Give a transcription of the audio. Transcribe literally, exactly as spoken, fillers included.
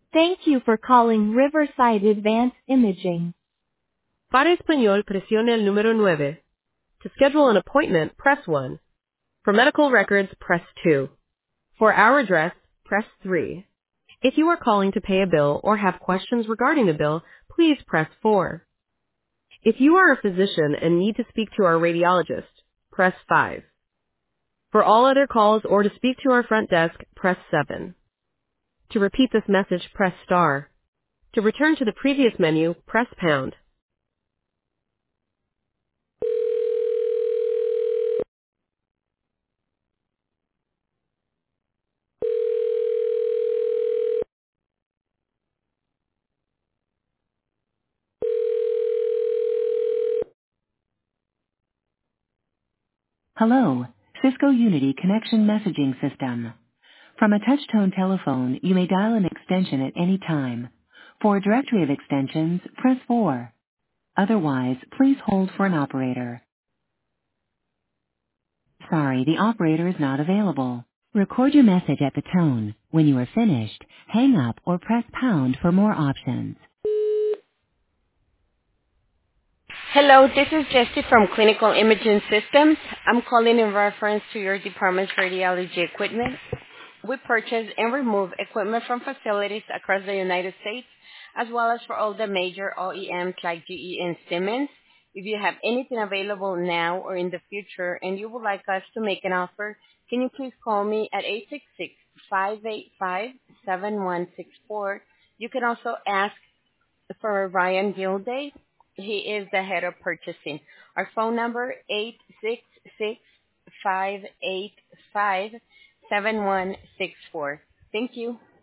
Thank you for calling Riverside Advanced Imaging. Para español, presione el número nueve. To schedule an appointment, press one. For medical records, press two. For our address, press three. If you are calling to pay a bill or have questions regarding the bill, please press four. If you are a physician and need to speak to our radiologist, press five. For all other calls or to speak to our front desk, press seven. To repeat this message, press star. To return to the previous menu, press pound. Hello, Cisco Unity Connection Messaging System. From a touch-tone telephone, you may dial an extension at any time. For a directory of extensions, press four. Otherwise, please hold for an operator. Sorry, the operator is not available. Record your message at the tone. When you are finished, hang up or press pound for more options. Hello, this is Jessie from Clinical Imaging Systems. I'm calling in reference to your department's radiology equipment. We purchase and remove equipment from facilities across the United States, as well as for all the major O E Ms like G E and Siemens. If you have anything available now or in the future and you would like us to make an offer, can you please call me at eight six six, five eight five, seven one six four. You can also ask for Ryan Gilday. He is the head of purchasing. Our phone number eight six six, five eight five, seven one six four. Thank you.